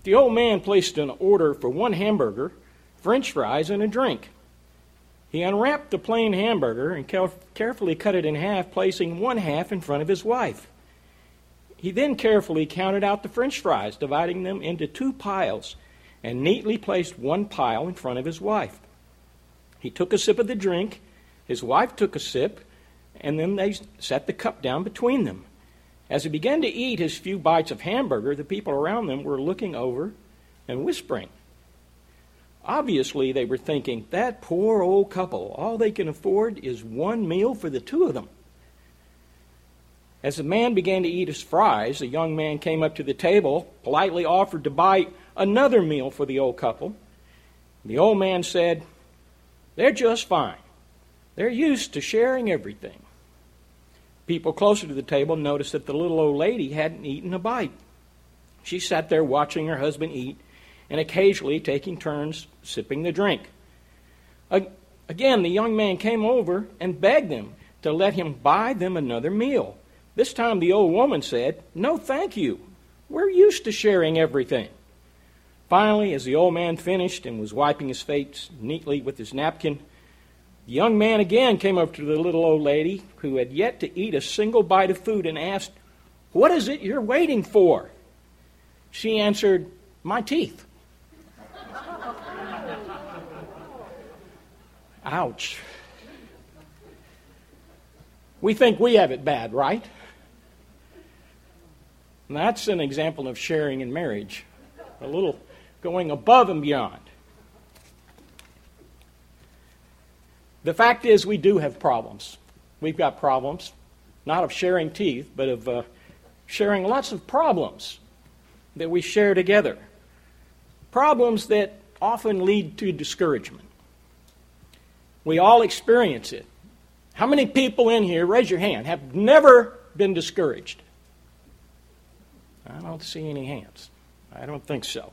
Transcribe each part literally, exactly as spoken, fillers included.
The old man placed an order for one hamburger, French fries, and a drink. He unwrapped the plain hamburger and carefully cut it in half, placing one half in front of his wife. He then carefully counted out the French fries, dividing them into two piles, and neatly placed one pile in front of his wife. He took a sip of the drink, his wife took a sip, and then they set the cup down between them. As he began to eat his few bites of hamburger, the people around them were looking over and whispering. Obviously, they were thinking, that poor old couple, all they can afford is one meal for the two of them. As the man began to eat his fries, a young man came up to the table, politely offered to buy another meal for the old couple. The old man said, they're just fine. They're used to sharing everything. People closer to the table noticed that the little old lady hadn't eaten a bite. She sat there watching her husband eat and occasionally taking turns sipping the drink. Again, the young man came over and begged them to let him buy them another meal. This time the old woman said, no, thank you. We're used to sharing everything. Finally, as the old man finished and was wiping his face neatly with his napkin, the young man again came up to the little old lady who had yet to eat a single bite of food and asked, what is it you're waiting for? She answered, my teeth. Ouch. We think we have it bad, right? And that's an example of sharing in marriage. A little going above and beyond. The fact is we do have problems. We've got problems, not of sharing teeth, but of uh, sharing lots of problems that we share together. Problems that often lead to discouragement. We all experience it. How many people in here, raise your hand, have never been discouraged? I don't see any hands. I don't think so.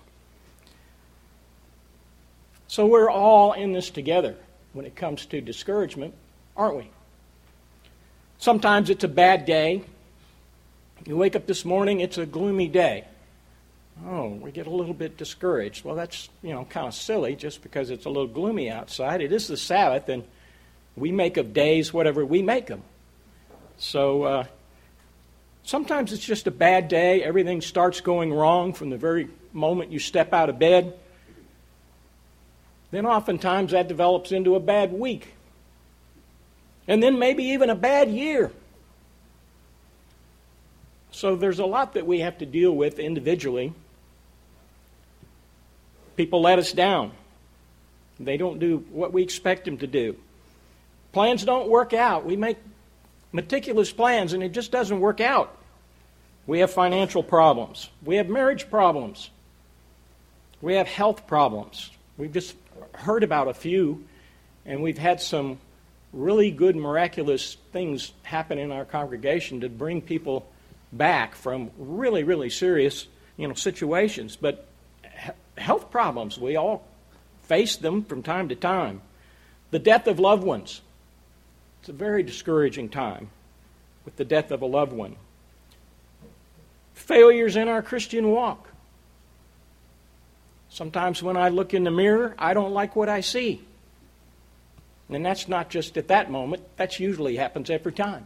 So we're all in this together when it comes to discouragement, aren't we? Sometimes it's a bad day. You wake up this morning, it's a gloomy day. Oh, we get a little bit discouraged. Well, that's, you know, kind of silly just because it's a little gloomy outside. It is the Sabbath, and we make of days whatever we make them. So uh, sometimes it's just a bad day. Everything starts going wrong from the very moment you step out of bed. Then oftentimes that develops into a bad week. And then maybe even a bad year. So there's a lot that we have to deal with individually. People let us down. They don't do what we expect them to do. Plans don't work out. We make meticulous plans and it just doesn't work out. We have financial problems. We have marriage problems. We have health problems. We've just heard about a few, and we've had some really good, miraculous things happen in our congregation to bring people back from really, really serious, you know, situations. But he- health problems, we all face them from time to time. The death of loved ones. It's a very discouraging time with the death of a loved one. Failures in our Christian walk. Sometimes when I look in the mirror, I don't like what I see. And that's not just at that moment. That usually happens every time.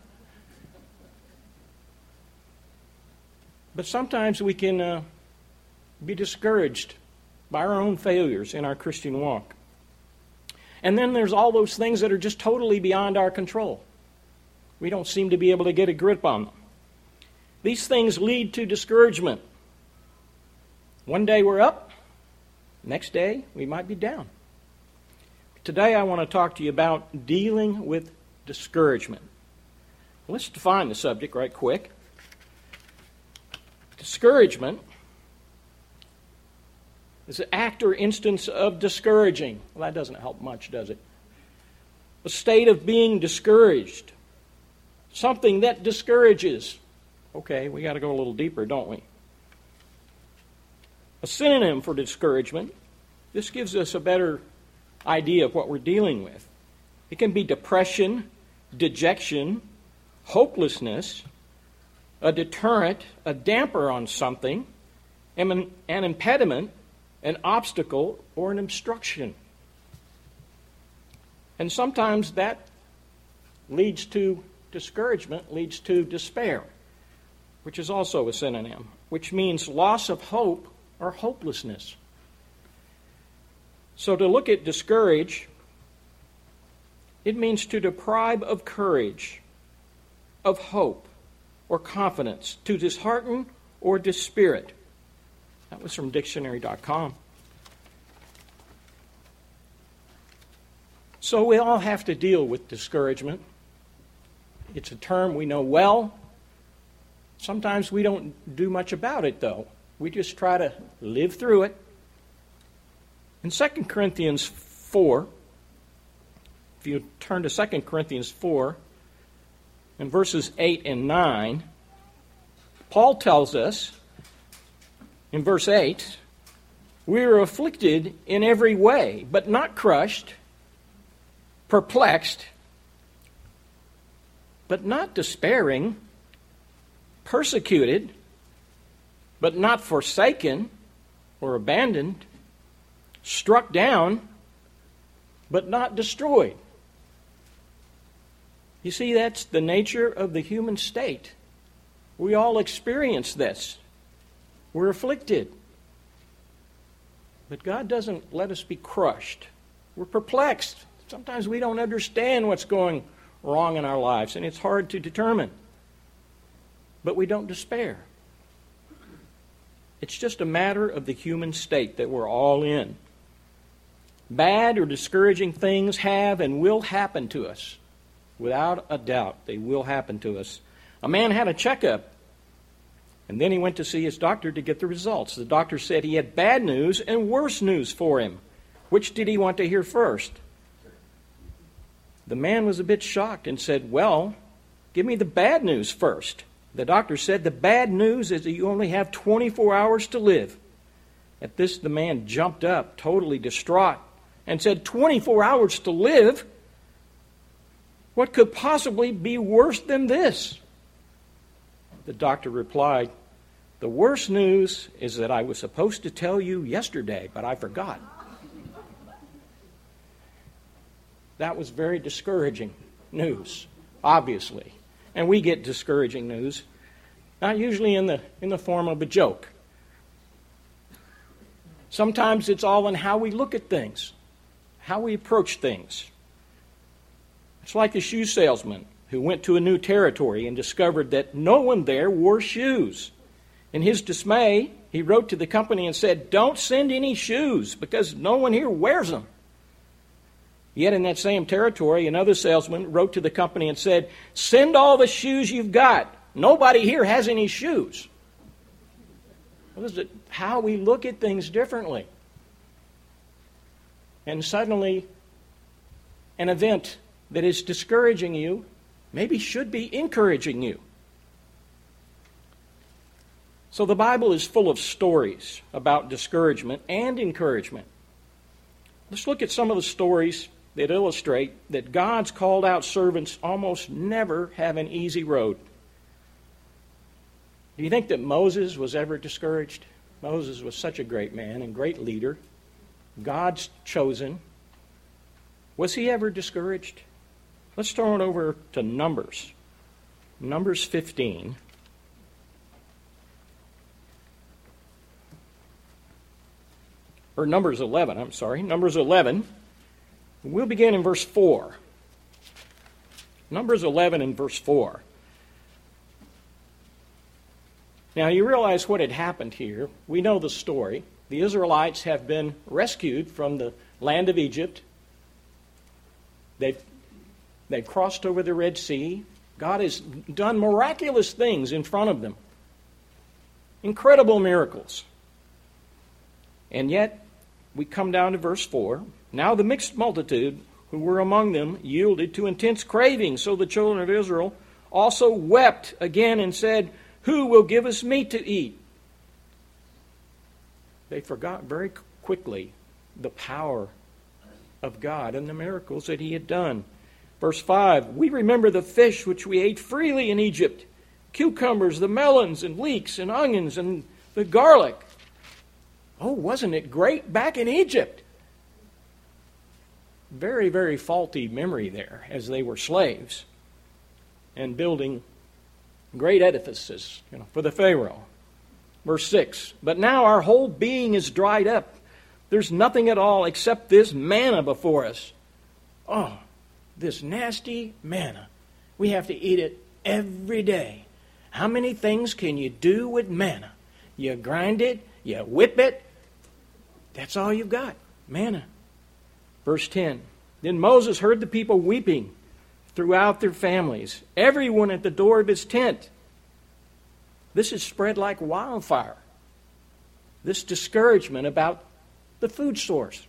But sometimes we can uh, be discouraged by our own failures in our Christian walk. And then there's all those things that are just totally beyond our control. We don't seem to be able to get a grip on them. These things lead to discouragement. One day we're up. Next day, we might be down. Today, I want to talk to you about dealing with discouragement. Let's define the subject right quick. Discouragement is an act or instance of discouraging. Well, that doesn't help much, does it? A state of being discouraged. Something that discourages. Okay, we got to go a little deeper, don't we? A synonym for discouragement. This gives us a better idea of what we're dealing with. It can be depression, dejection, hopelessness, a deterrent, a damper on something, an, an impediment, an obstacle, or an obstruction. And sometimes that leads to discouragement, leads to despair, which is also a synonym, which means loss of hope or hopelessness. So to look at discourage, it means to deprive of courage, of hope, or confidence, to dishearten or dispirit. That was from dictionary dot com. So we all have to deal with discouragement. It's a term we know well. Sometimes we don't do much about it, though. We just try to live through it. In Second Corinthians four, if you turn to Second Corinthians four, in verses eight and nine, Paul tells us, in verse eight, we are afflicted in every way, but not crushed, perplexed, but not despairing, persecuted, but not forsaken or abandoned, struck down, but not destroyed. You see, that's the nature of the human state. We all experience this. We're afflicted. But God doesn't let us be crushed. We're perplexed. Sometimes we don't understand what's going wrong in our lives, and it's hard to determine. But we don't despair. It's just a matter of the human state that we're all in. Bad or discouraging things have and will happen to us. Without a doubt, they will happen to us. A man had a checkup, and then he went to see his doctor to get the results. The doctor said he had bad news and worse news for him. Which did he want to hear first? The man was a bit shocked and said, "Well, give me the bad news first." The doctor said, "The bad news is that you only have twenty-four hours to live." At this, the man jumped up, totally distraught, and said, twenty-four hours to live? What could possibly be worse than this? The doctor replied, "The worst news is that I was supposed to tell you yesterday, but I forgot." That was very discouraging news, obviously. And we get discouraging news, not usually in the in the form of a joke. Sometimes it's all in how we look at things, how we approach things. It's like a shoe salesman who went to a new territory and discovered that no one there wore shoes. In his dismay, he wrote to the company and said, "Don't send any shoes because no one here wears them." Yet in that same territory, another salesman wrote to the company and said, "Send all the shoes you've got. Nobody here has any shoes." What is it? How we look at things differently. And suddenly, an event that is discouraging you maybe should be encouraging you. So the Bible is full of stories about discouragement and encouragement. Let's look at some of the stories that illustrate that God's called out servants almost never have an easy road. Do you think that Moses was ever discouraged? Moses was such a great man and great leader. God's chosen. Was he ever discouraged? Let's turn it over to Numbers. Numbers fifteen. Or Numbers eleven, I'm sorry. Numbers eleven. We'll begin in verse four. Numbers eleven and verse four. Now you realize what had happened here. We know the story. The Israelites have been rescued from the land of Egypt. They've, they've crossed over the Red Sea. God has done miraculous things in front of them. Incredible miracles. And yet, we come down to verse four. Now the mixed multitude who were among them yielded to intense craving, so the children of Israel also wept again and said, "Who will give us meat to eat?" They forgot very quickly the power of God and the miracles that he had done. Verse five, "We remember the fish which we ate freely in Egypt, cucumbers, the melons and leeks and onions and the garlic, Oh, wasn't it great back in Egypt? Very, very faulty memory there as they were slaves and building great edifices, you know, for the Pharaoh. Verse six, but now our whole being is dried up. There's nothing at all except this manna before us. Oh, this nasty manna. We have to eat it every day. How many things can you do with manna? You grind it, you whip it. That's all you've got, manna. Verse ten, then Moses heard the people weeping throughout their families, everyone at the door of his tent. This is spread like wildfire, this discouragement about the food source.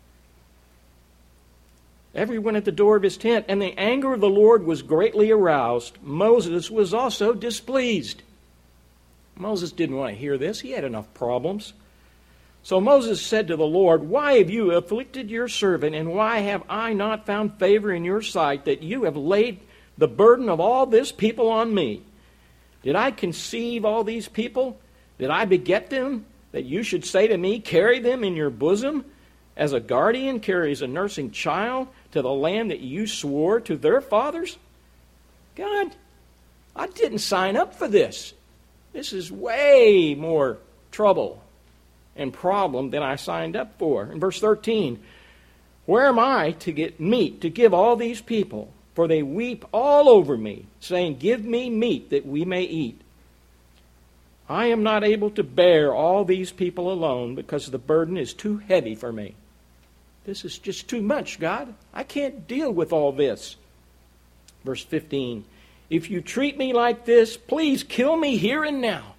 Everyone at the door of his tent, and the anger of the Lord was greatly aroused. Moses was also displeased. Moses didn't want to hear this. He had enough problems. So Moses said to the Lord, why have you afflicted your servant, and why have I not found favor in your sight, that you have laid the burden of all this people on me? Did I conceive all these people? Did I beget them, that you should say to me, carry them in your bosom, as a guardian carries a nursing child to the land that you swore to their fathers? God, I didn't sign up for this. This is way more trouble and problem than I signed up for. In verse thirteen, where am I to get meat to give all these people? For they weep all over me, saying, give me meat that we may eat. I am not able to bear all these people alone, because the burden is too heavy for me. This is just too much, God. I can't deal with all this. Verse fifteen, if you treat me like this, please kill me here and now.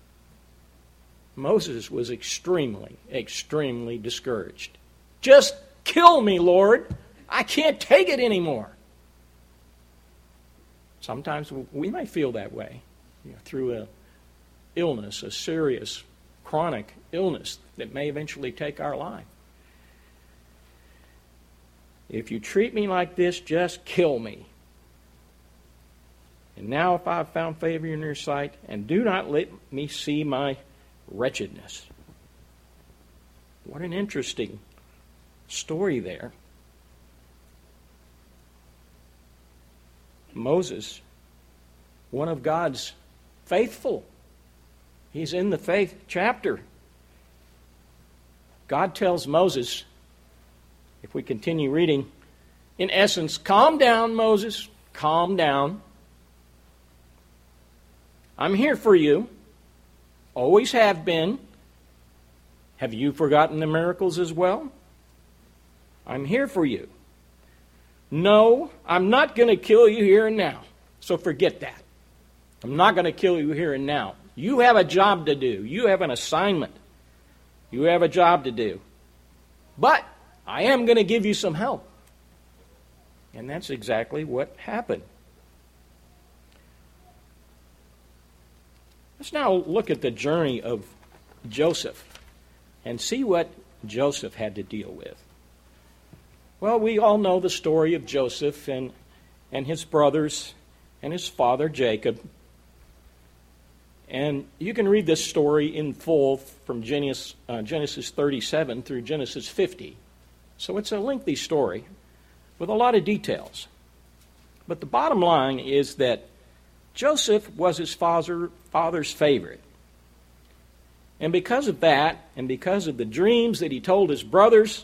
Moses was extremely, extremely discouraged. Just kill me, Lord. I can't take it anymore. Sometimes we may feel that way, you know, through a illness, a serious, chronic illness that may eventually take our life. If you treat me like this, just kill me. And now if I have found favor in your sight, and do not let me see my wretchedness. What an interesting story there. Moses, one of God's faithful. He's in the faith chapter. God tells Moses, if we continue reading, in essence, calm down, Moses, calm down. I'm here for you. Always have been. Have you forgotten the miracles as well? I'm here for you. No, I'm not going to kill you here and now. So forget that. I'm not going to kill you here and now. You have a job to do. You have an assignment. You have a job to do. But I am going to give you some help. And that's exactly what happened. Let's now look at the journey of Joseph and see what Joseph had to deal with. Well, we all know the story of Joseph and, and his brothers and his father Jacob. And you can read this story in full from Genesis, uh, Genesis thirty-seven through Genesis fifty. So it's a lengthy story with a lot of details. But the bottom line is that Joseph was his father, father's favorite. And because of that, and because of the dreams that he told his brothers,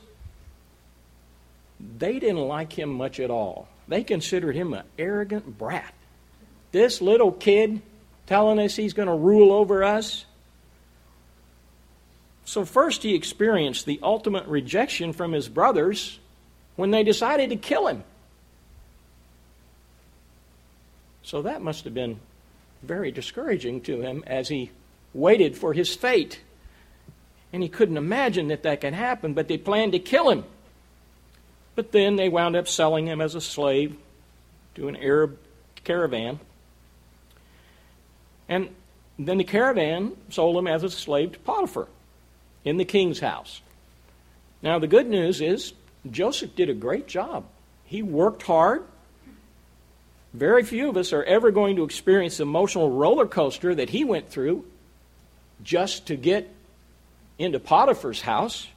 they didn't like him much at all. They considered him an arrogant brat. This little kid telling us he's going to rule over us. So first he experienced the ultimate rejection from his brothers when they decided to kill him. So that must have been very discouraging to him as he waited for his fate. And he couldn't imagine that that could happen, but they planned to kill him. But then they wound up selling him as a slave to an Arab caravan. And then the caravan sold him as a slave to Potiphar in the king's house. Now the good news is Joseph did a great job. He worked hard. Very few of us are ever going to experience the emotional roller coaster that he went through just to get into Potiphar's house.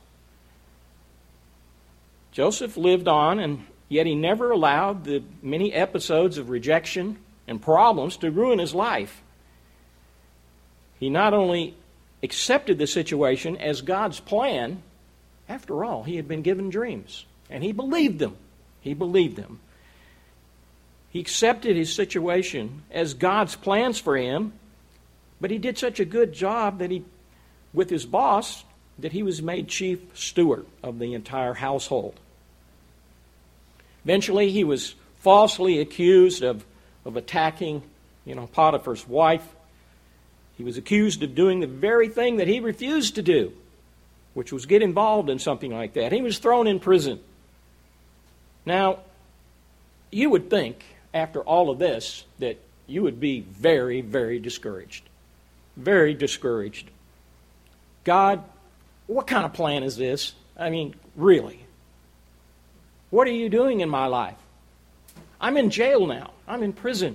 Joseph lived on, and yet he never allowed the many episodes of rejection and problems to ruin his life. He not only accepted the situation as God's plan, after all, he had been given dreams, and he believed them. He believed them. He accepted his situation as God's plans for him, but he did such a good job that he, with his boss, that he was made chief steward of the entire household. Eventually, he was falsely accused of, of attacking, you know, Potiphar's wife. He was accused of doing the very thing that he refused to do, which was get involved in something like that. He was thrown in prison. Now, you would think, after all of this, that you would be very, very discouraged. Very discouraged. God, what kind of plan is this? I mean, really? What are you doing in my life? I'm in jail now. I'm in prison.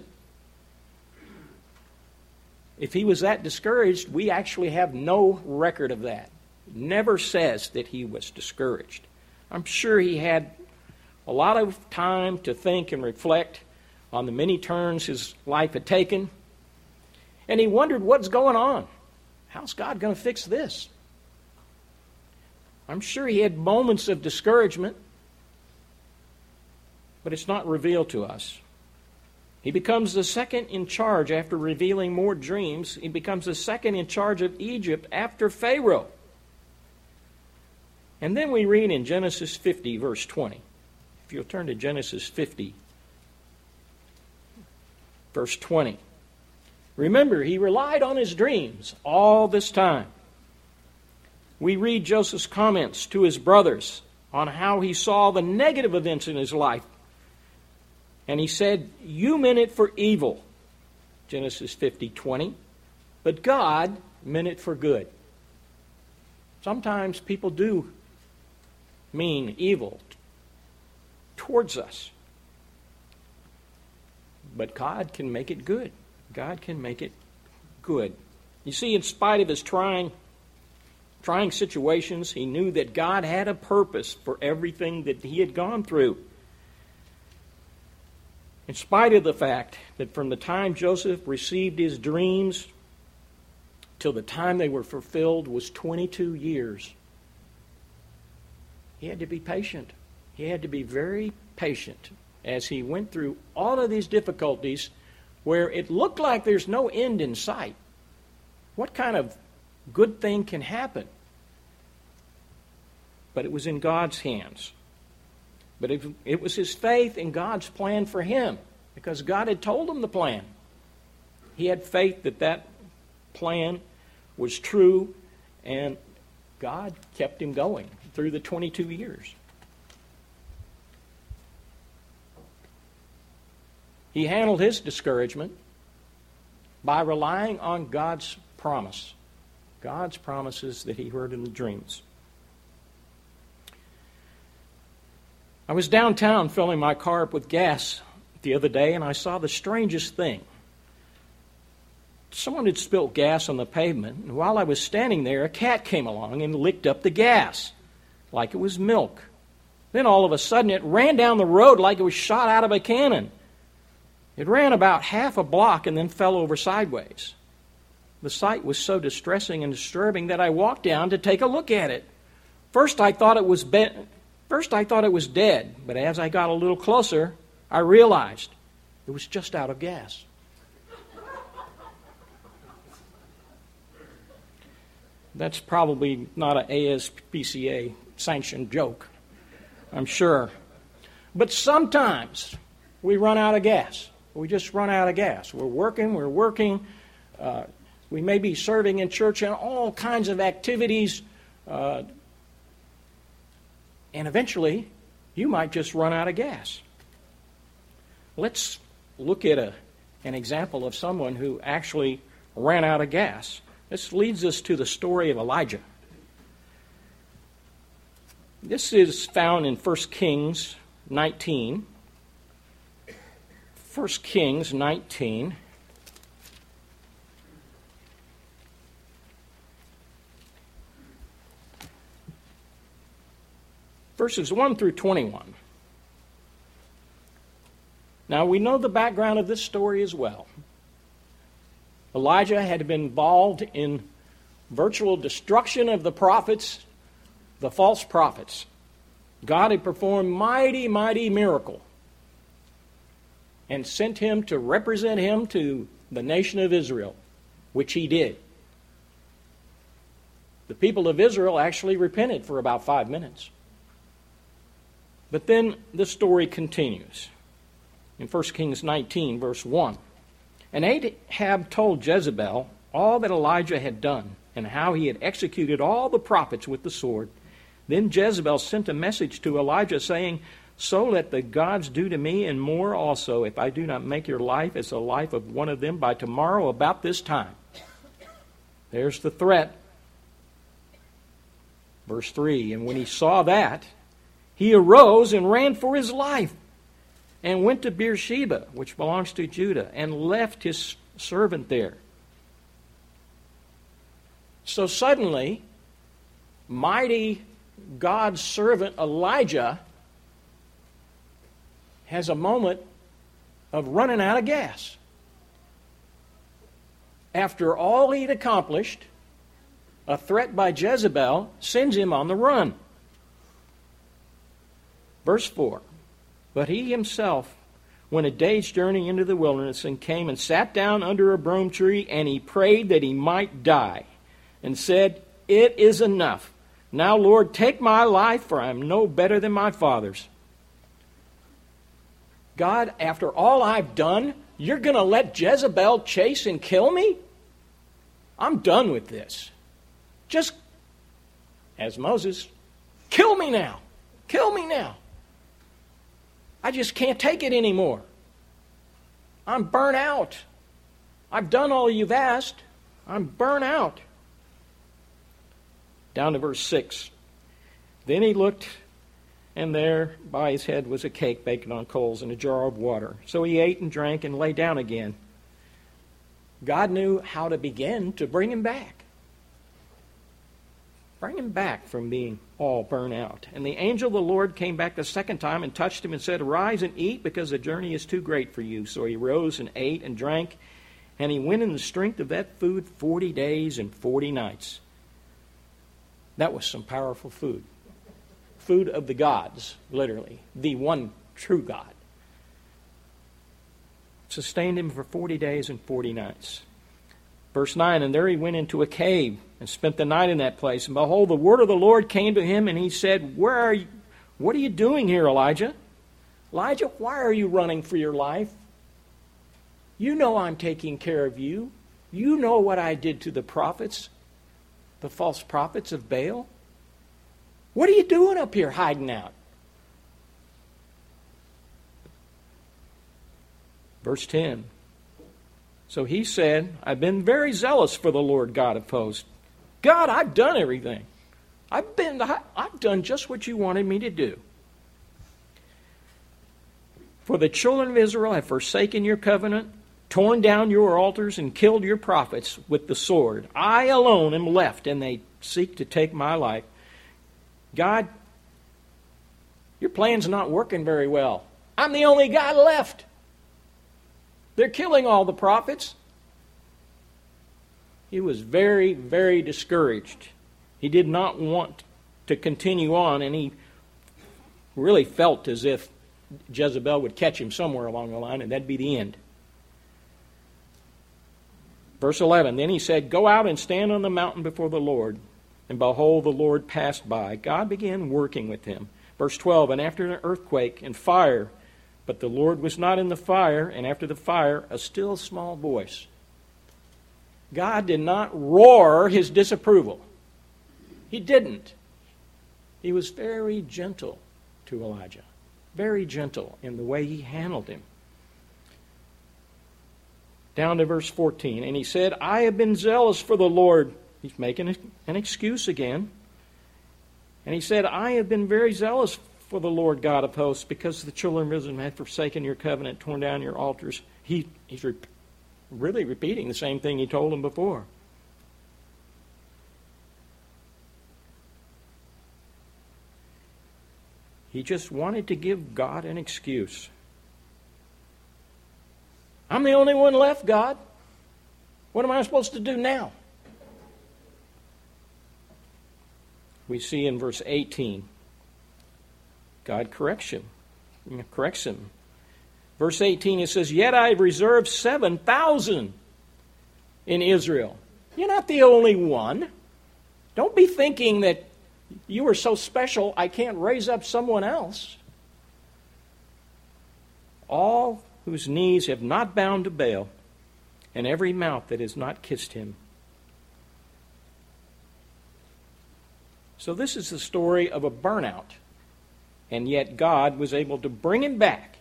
If he was that discouraged, we actually have no record of that. It never says that he was discouraged. I'm sure he had a lot of time to think and reflect on the many turns his life had taken. And he wondered what's going on. How's God going to fix this? I'm sure he had moments of discouragement, but it's not revealed to us. He becomes the second in charge after revealing more dreams. He becomes the second in charge of Egypt after Pharaoh. And then we read in Genesis fifty, verse twenty. If you'll turn to Genesis fifty, verse twenty. Remember, he relied on his dreams all this time. We read Joseph's comments to his brothers on how he saw the negative events in his life. And he said, you meant it for evil, Genesis fifty, twenty, but God meant it for good. Sometimes people do mean evil towards us. But God can make it good. God can make it good. You see, in spite of his trying, trying situations, he knew that God had a purpose for everything that he had gone through. In spite of the fact that from the time Joseph received his dreams till the time they were fulfilled was twenty-two years, he had to be patient. He had to be very patient as he went through all of these difficulties where it looked like there's no end in sight. What kind of good thing can happen? But it was in God's hands. But it, it was his faith in God's plan for him, because God had told him the plan. He had faith that that plan was true, and God kept him going through the twenty-two years. He handled his discouragement by relying on God's promise, God's promises that he heard in the dreams. I was downtown filling my car up with gas the other day, and I saw the strangest thing. Someone had spilled gas on the pavement, and while I was standing there, a cat came along and licked up the gas like it was milk. Then all of a sudden, it ran down the road like it was shot out of a cannon. It ran about half a block and then fell over sideways. The sight was so distressing and disturbing that I walked down to take a look at it. First, I thought it was be- First, I thought it was dead, but as I got a little closer, I realized it was just out of gas. That's probably not an A S P C A-sanctioned joke, I'm sure. But sometimes we run out of gas. We just run out of gas. We're working, we're working. Uh, we may be serving in church and all kinds of activities. Uh, and eventually, you might just run out of gas. Let's look at a, an example of someone who actually ran out of gas. This leads us to the story of Elijah. This is found in First Kings nineteen. First Kings nineteen. verses one through twenty-one. Now, we know the background of this story as well. Elijah had been involved in virtual destruction of the prophets, the false prophets. God had performed mighty, mighty miracle and sent him to represent him to the nation of Israel, which he did. The people of Israel actually repented for about five minutes. But then the story continues. In First Kings nineteen, verse one. And Ahab told Jezebel all that Elijah had done, and how he had executed all the prophets with the sword. Then Jezebel sent a message to Elijah, saying, So let the gods do to me, and more also, if I do not make your life as the life of one of them by tomorrow about this time. There's the threat. Verse three, and when he saw that, he arose and ran for his life, and went to Beersheba, which belongs to Judah, and left his servant there. So suddenly, mighty God's servant Elijah has a moment of running out of gas. After all he'd accomplished, a threat by Jezebel sends him on the run. Verse four. But he himself went a day's journey into the wilderness, and came and sat down under a broom tree, and he prayed that he might die, and said, It is enough. Now, Lord, take my life, for I am no better than my father's. God, after all I've done, you're going to let Jezebel chase and kill me? I'm done with this. Just, as Moses, kill me now. Kill me now. I just can't take it anymore. I'm burnt out. I've done all you've asked. I'm burnt out. Down to verse six. Then he looked, and there by his head was a cake baked on coals and a jar of water. So he ate and drank and lay down again. God knew how to begin to bring him back. Bring him back from being all burnt out. And the angel of the Lord came back the second time and touched him and said, Arise and eat, because the journey is too great for you. So he rose and ate and drank, and he went in the strength of that food forty days and forty nights. That was some powerful food. Food of the gods, literally. The one true God. Sustained him for forty days and forty nights. Verse nine, and there he went into a cave and spent the night in that place. And behold, the word of the Lord came to him, and he said, Where are you? What are you doing here, Elijah? Elijah, why are you running for your life? You know I'm taking care of you. You know what I did to the prophets, the false prophets of Baal. What are you doing up here hiding out? Verse ten. So he said, I've been very zealous for the Lord God of hosts. God, I've done everything. I've been, I've done just what you wanted me to do. For the children of Israel have forsaken your covenant, torn down your altars, and killed your prophets with the sword. I alone am left, and they seek to take my life. God, your plan's not working very well. I'm the only guy left. They're killing all the prophets. He was very, very discouraged. He did not want to continue on, and he really felt as if Jezebel would catch him somewhere along the line, and that'd be the end. Verse eleven, then he said, Go out and stand on the mountain before the Lord. And behold, the Lord passed by. God began working with him. Verse twelve, and after an earthquake and fire, but the Lord was not in the fire, and after the fire, a still small voice. God did not roar his disapproval. He didn't. He was very gentle to Elijah. Very gentle in the way he handled him. Down to verse fourteen. And he said, I have been zealous for the Lord. He's making an excuse again. And he said, I have been very zealous for the Lord God of hosts, because the children of Israel had forsaken your covenant, torn down your altars. He, he's re- really repeating the same thing he told them before. He just wanted to give God an excuse. I'm the only one left, God. What am I supposed to do now? We see in verse eighteen, God corrects him. Corrects him. Verse eighteen, it says, "Yet I have reserved seven thousand in Israel." You're not the only one. Don't be thinking that you are so special I can't raise up someone else. All whose knees have not bowed to Baal, and every mouth that has not kissed him. So this is the story of a burnout, and yet God was able to bring him back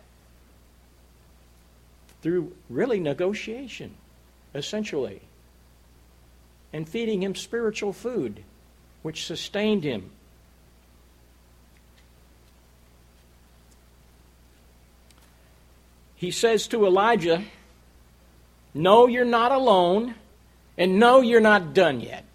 through really negotiation, essentially, and feeding him spiritual food, which sustained him. He says to Elijah, "No, you're not alone, and no, you're not done yet."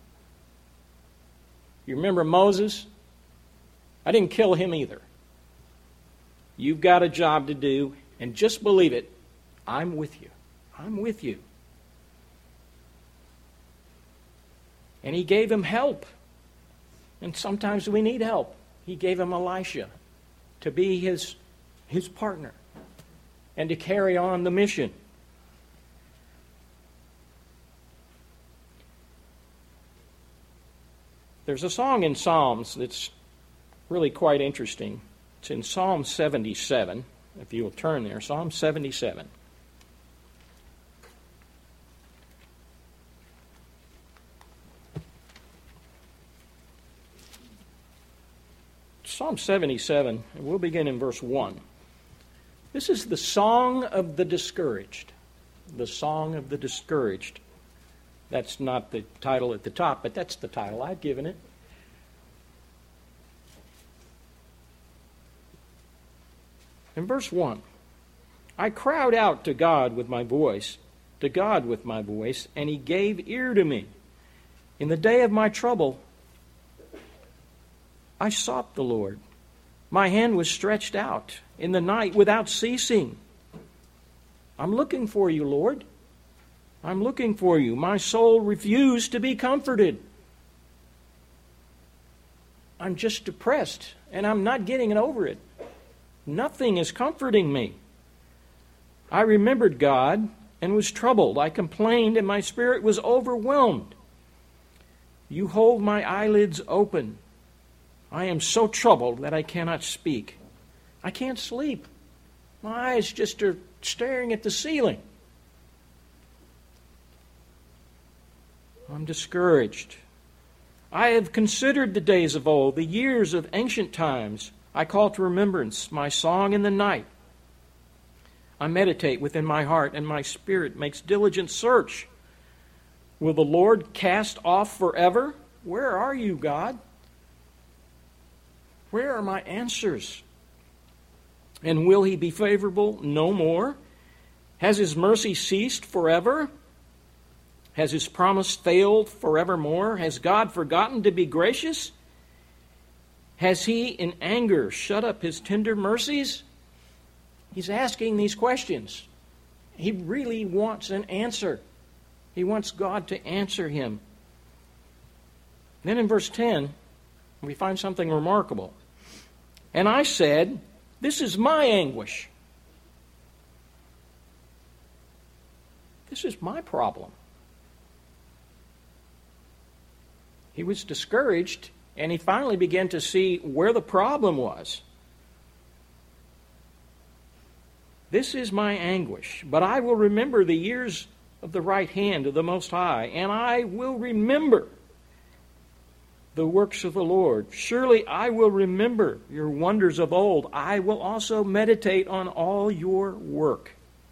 You remember Moses? I didn't kill him either. You've got a job to do, and just believe it, I'm with you. I'm with you. And he gave him help. And sometimes we need help. He gave him Elisha to be his, his partner and to carry on the mission. There's a song in Psalms that's really quite interesting. It's in Psalm seventy-seven, if you'll turn there, Psalm seventy-seven. Psalm seventy-seven, and we'll begin in verse one. This is the song of the discouraged. The song of the discouraged. That's not the title at the top, but that's the title I've given it. In verse one, "I cried out to God with my voice, to God with my voice, and he gave ear to me. In the day of my trouble, I sought the Lord. My hand was stretched out in the night without ceasing. I'm looking for you, Lord. I'm looking for you. My soul refused to be comforted. I'm just depressed, and I'm not getting over it. Nothing is comforting me. I remembered God and was troubled. I complained, and my spirit was overwhelmed. You hold my eyelids open. I am so troubled that I cannot speak. I can't sleep. My eyes just are staring at the ceiling. I'm discouraged. I have considered the days of old, the years of ancient times. I call to remembrance my song in the night. I meditate within my heart, and my spirit makes diligent search. Will the Lord cast off forever? Where are you, God? Where are my answers? And will he be favorable no more? Has his mercy ceased forever? Has his promise failed forevermore? Has God forgotten to be gracious? Has he in anger shut up his tender mercies? He's asking these questions. He really wants an answer. He wants God to answer him. Then in verse ten, we find something remarkable. And I said, this is my anguish. This is my problem. He was discouraged, and he finally began to see where the problem was. This is my anguish, but I will remember the years of the right hand of the Most High, and I will remember the works of the Lord. Surely I will remember your wonders of old. I will also meditate on all your work.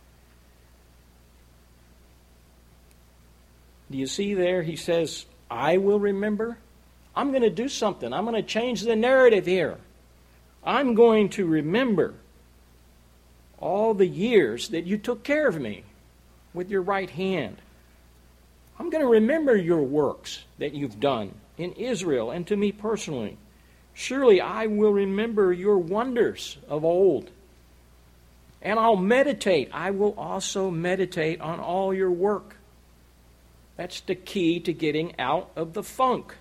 Do you see there? He says, I will remember. I'm going to do something. I'm going to change the narrative here. I'm going to remember all the years that you took care of me with your right hand. I'm going to remember your works that you've done in Israel and to me personally. Surely I will remember your wonders of old. And I'll meditate. I will also meditate on all your work. That's the key to getting out of the funk.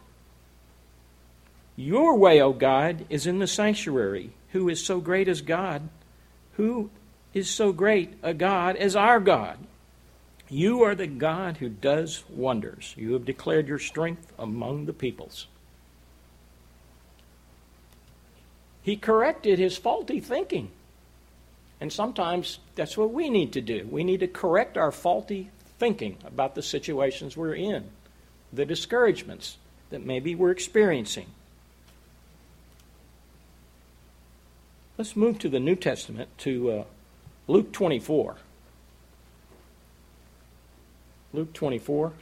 Your way, O God, is in the sanctuary. Who is so great as God? Who is so great a God as our God? You are the God who does wonders. You have declared your strength among the peoples. He corrected his faulty thinking. And sometimes that's what we need to do. We need to correct our faulty thinking about the situations we're in, the discouragements that maybe we're experiencing. Let's move to the New Testament, to uh, Luke twenty-four. Luke twenty-four.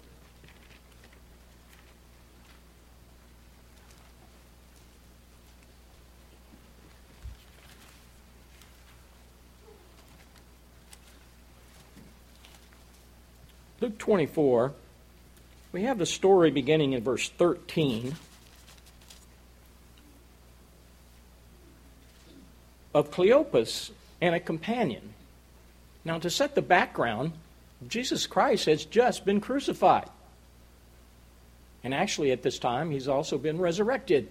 Luke twenty-four, we have the story beginning in verse thirteen of Cleopas and a companion. Now, to set the background, Jesus Christ has just been crucified. And actually, at this time, he's also been resurrected.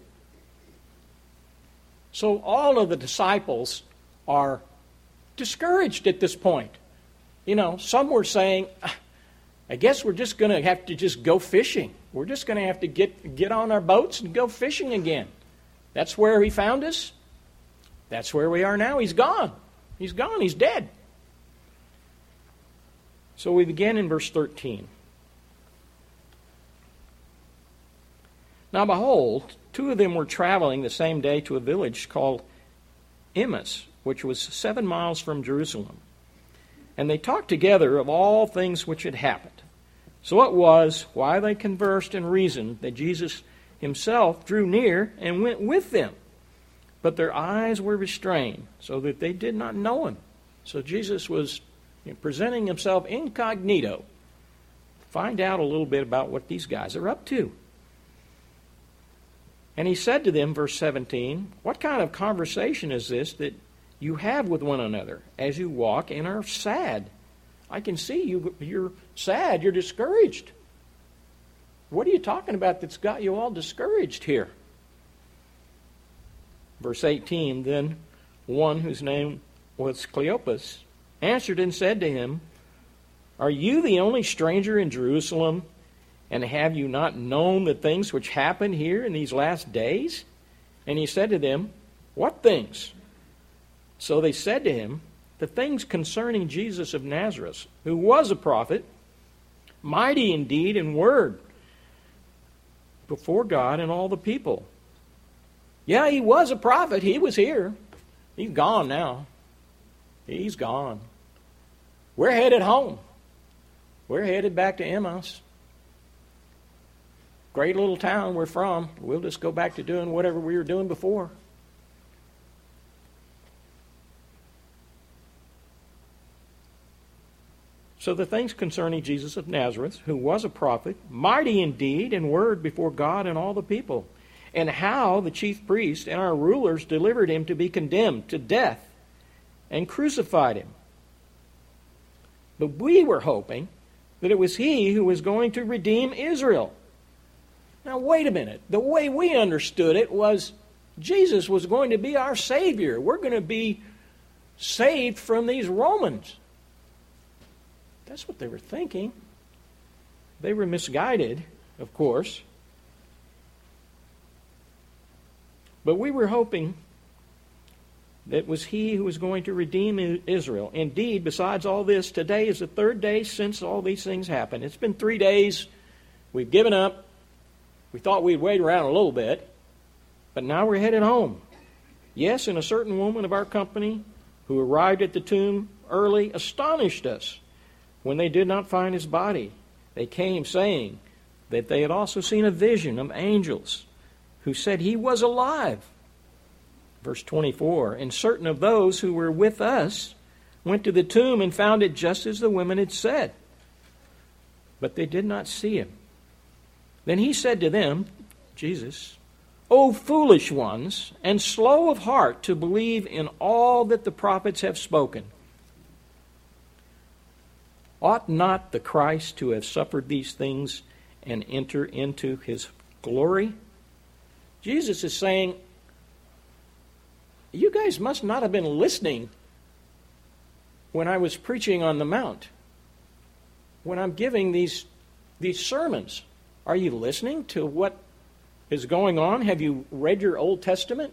So all of the disciples are discouraged at this point. You know, some were saying, I guess we're just going to have to just go fishing. We're just going to have to get, get on our boats and go fishing again. That's where he found us. That's where we are now. He's gone. He's gone. He's dead. So we begin in verse thirteen. Now behold, two of them were traveling the same day to a village called Emmaus, which was seven miles from Jerusalem. And they talked together of all things which had happened. So it was, while they conversed and reasoned, that Jesus himself drew near and went with them. But their eyes were restrained, so that they did not know him. So Jesus was presenting himself incognito. Find out a little bit about what these guys are up to. And he said to them, verse seventeen, what kind of conversation is this that you have with one another as you walk and are sad? I can see you, you're sad, you're discouraged. What are you talking about that's got you all discouraged here? Verse eighteen, then one whose name was Cleopas answered and said to him, are you the only stranger in Jerusalem, and have you not known the things which happen here in these last days? And he said to them, what things? So they said to him, the things concerning Jesus of Nazareth, who was a prophet, mighty in deed and word before God and all the people. Yeah, he was a prophet. He was here. He's gone now. He's gone. We're headed home. We're headed back to Emmaus. Great little town we're from. We'll just go back to doing whatever we were doing before. So the things concerning Jesus of Nazareth, who was a prophet, mighty in deed and word before God and all the people, and how the chief priests and our rulers delivered him to be condemned to death and crucified him. But we were hoping that it was he who was going to redeem Israel. Now wait a minute. The way we understood it was Jesus was going to be our Savior. We're going to be saved from these Romans. That's what they were thinking. They were misguided, of course. But we were hoping that it was he who was going to redeem Israel. Indeed, besides all this, today is the third day since all these things happened. It's been three days. We've given up. We thought we'd wait around a little bit. But now we're headed home. Yes, and a certain woman of our company who arrived at the tomb early astonished us when they did not find his body. They came saying that they had also seen a vision of angels who said he was alive. Verse twenty-four, and certain of those who were with us went to the tomb and found it just as the women had said. But they did not see him. Then he said to them, Jesus, O foolish ones, and slow of heart to believe in all that the prophets have spoken. Ought not the Christ to have suffered these things and enter into his glory? Jesus is saying, you guys must not have been listening when I was preaching on the Mount, when I'm giving these, these sermons. Are you listening to what is going on? Have you read your Old Testament?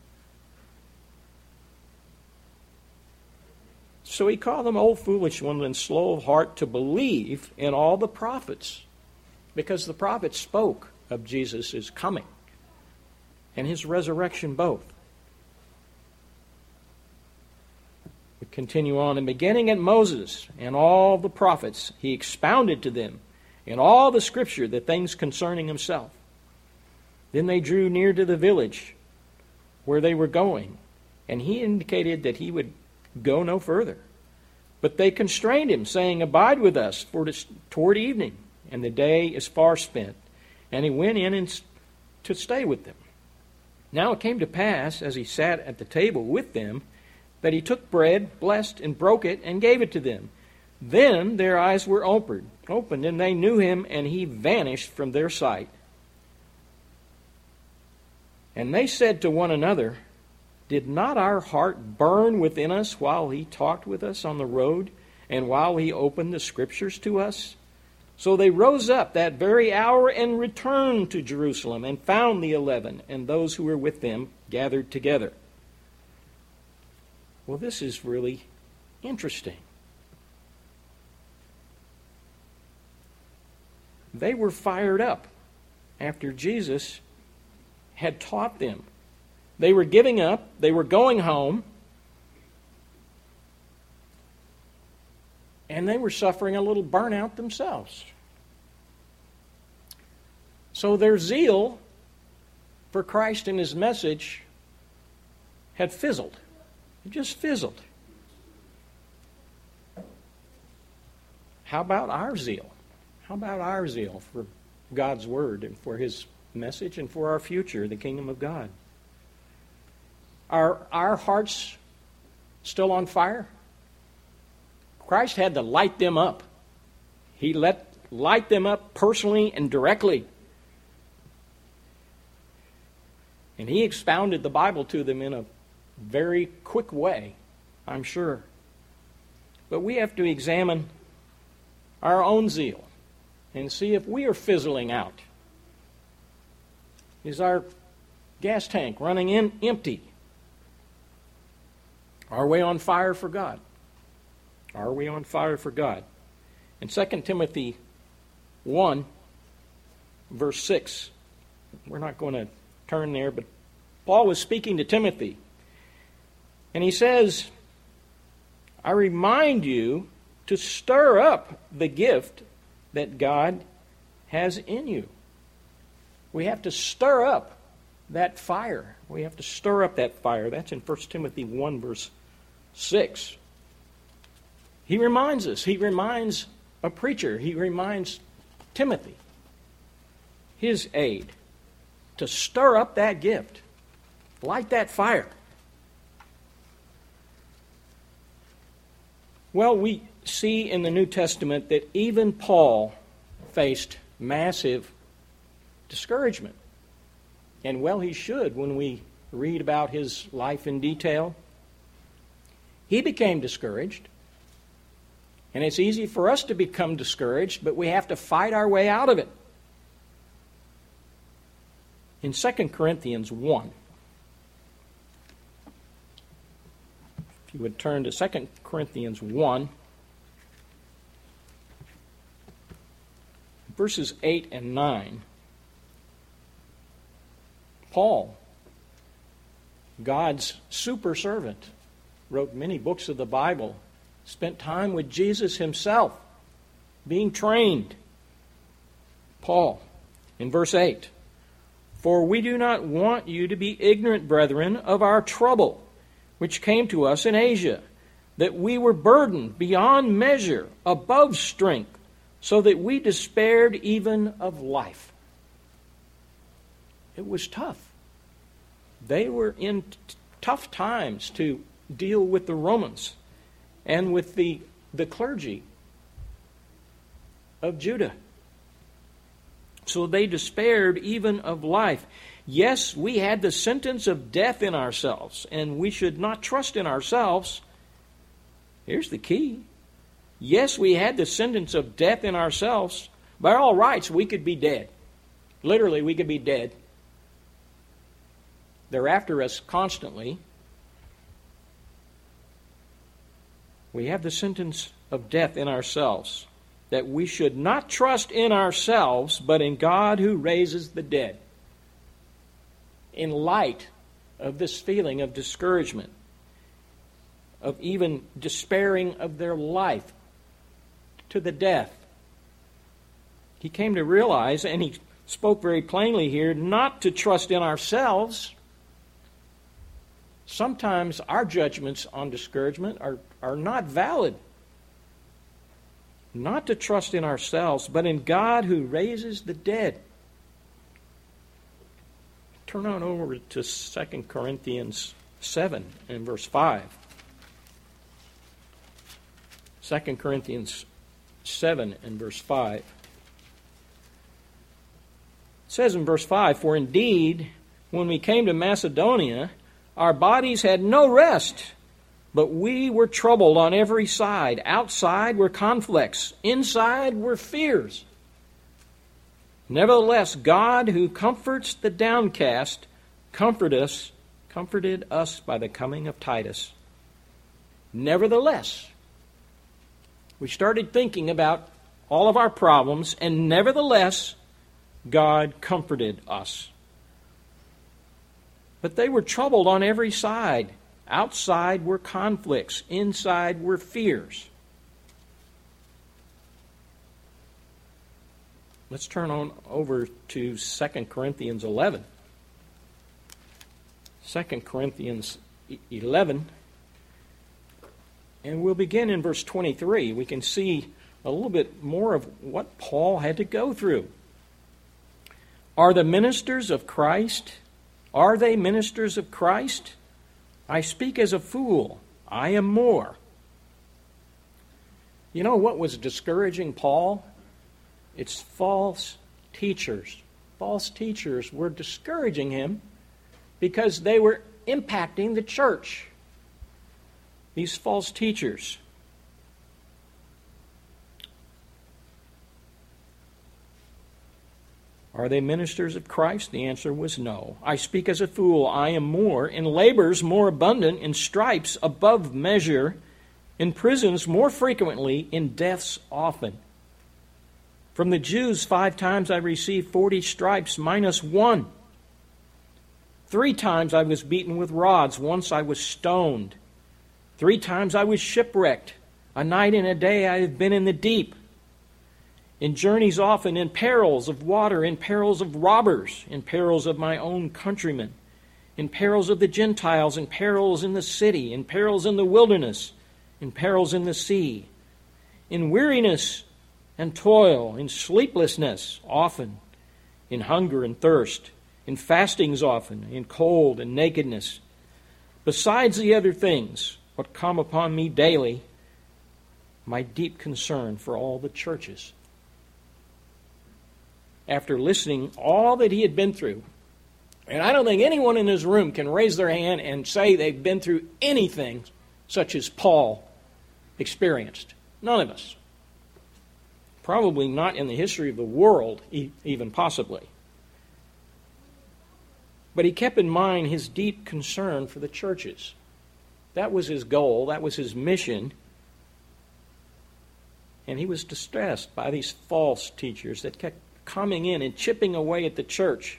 So he called them old foolish ones and slow of heart to believe in all the prophets, because the prophets spoke of Jesus' coming and his resurrection both. We continue on. And beginning at Moses and all the prophets, he expounded to them in all the Scripture the things concerning himself. Then they drew near to the village where they were going, and he indicated that he would go no further. But they constrained him, saying, Abide with us for this, toward evening, and the day is far spent. And he went in and, to stay with them. Now it came to pass, as he sat at the table with them, that he took bread, blessed, and broke it, and gave it to them. Then their eyes were opened, opened, and they knew him, and he vanished from their sight. And they said to one another, Did not our heart burn within us while he talked with us on the road, and while he opened the Scriptures to us? So they rose up that very hour and returned to Jerusalem, and found the eleven, and those who were with them gathered together. Well, this is really interesting. They were fired up after Jesus had taught them. They were giving up. They were going home. And they were suffering a little burnout themselves. So their zeal for Christ and his message had fizzled. It just fizzled. How about our zeal? How about our zeal for God's Word and for his message and for our future, the kingdom of God? Are our hearts still on fire? Christ had to light them up. He let light them up personally and directly. And he expounded the Bible to them in a very quick way, I'm sure. But we have to examine our own zeal and see if we are fizzling out. Is our gas tank running in empty? Are we on fire for God? Are we on fire for God? In Second Timothy one, verse six, we're not going to turn there, but Paul was speaking to Timothy. And he says, I remind you to stir up the gift that God has in you. We have to stir up that fire. We have to stir up that fire. That's in First Timothy one, verse six. He reminds us. He reminds a preacher. He reminds Timothy, his aide, to stir up that gift. Light that fire. Well, we see in the New Testament that even Paul faced massive discouragement. And well, he should when we read about his life in detail. He became discouraged. And it's easy for us to become discouraged, but we have to fight our way out of it. In Second Corinthians one, if you would turn to Second Corinthians one, verses eight and nine, Paul, God's super servant, wrote many books of the Bible, spent time with Jesus himself, being trained. Paul, in verse eight, For we do not want you to be ignorant, brethren, of our trouble, which came to us in Asia, that we were burdened beyond measure, above strength, so that we despaired even of life. It was tough. They were in t- tough times to deal with the Romans and with the, the clergy of Judah. So they despaired even of life. Yes, we had the sentence of death in ourselves, and we should not trust in ourselves. Here's the key. Yes, we had the sentence of death in ourselves. By all rights, we could be dead. Literally, we could be dead. They're after us constantly. We have the sentence of death in ourselves, that we should not trust in ourselves, but in God who raises the dead. In light of this feeling of discouragement, of even despairing of their life to the death, he came to realize, and he spoke very plainly here, not to trust in ourselves. Sometimes our judgments on discouragement are, are not valid. Not to trust in ourselves, but in God who raises the dead. Turn on over to Second Corinthians seven and verse five. Second Corinthians seven and verse five. It says in verse five, "For indeed, when we came to Macedonia, our bodies had no rest, but we were troubled on every side. Outside were conflicts, inside were fears. Nevertheless, God, who comforts the downcast, comforted us, comforted us by the coming of Titus." Nevertheless, we started thinking about all of our problems, and nevertheless, God comforted us. But they were troubled on every side. Outside were conflicts, inside were fears. Let's turn on over to Second Corinthians eleven. Second Corinthians eleven. And we'll begin in verse twenty-three. We can see a little bit more of what Paul had to go through. Are the ministers of Christ? Are they ministers of Christ? I speak as a fool. I am more. You know what was discouraging Paul? It's false teachers. False teachers were discouraging him because they were impacting the church. These false teachers. Are they ministers of Christ? The answer was no. I speak as a fool. I am more. In labors more abundant, in stripes above measure, in prisons more frequently, in deaths often. From the Jews five times I received forty stripes minus one. Three times I was beaten with rods. Once I was stoned. Three times I was shipwrecked. A night and a day I have been in the deep. In journeys often, in perils of water, in perils of robbers, in perils of my own countrymen, in perils of the Gentiles, in perils in the city, in perils in the wilderness, in perils in the sea, in weariness and toil, in sleeplessness often, in hunger and thirst, in fastings often, in cold and nakedness. Besides the other things, what come upon me daily, my deep concern for all the churches. After listening all that he had been through, and I don't think anyone in this room can raise their hand and say they've been through anything such as Paul experienced. None of us. Probably not in the history of the world, even possibly. But he kept in mind his deep concern for the churches. That was his goal. That was his mission. And he was distressed by these false teachers that kept coming in and chipping away at the church.